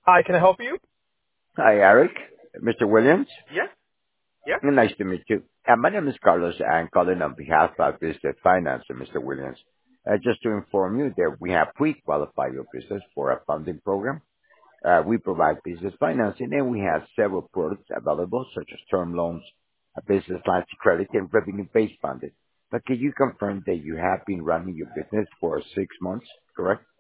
Hi, can I help you? Hi, Eric. Mr. Williams. Yeah, yeah. Nice to meet you. My name is Carlos. I'm calling on behalf of Business Finance, Mr. Williams. Just to inform you that we have pre-qualified your business for a funding program. We provide business financing, and we have several products available, such as term loans, a business lines of credit, and revenue-based funding. But can you confirm that you have been running your business for 6 months, correct?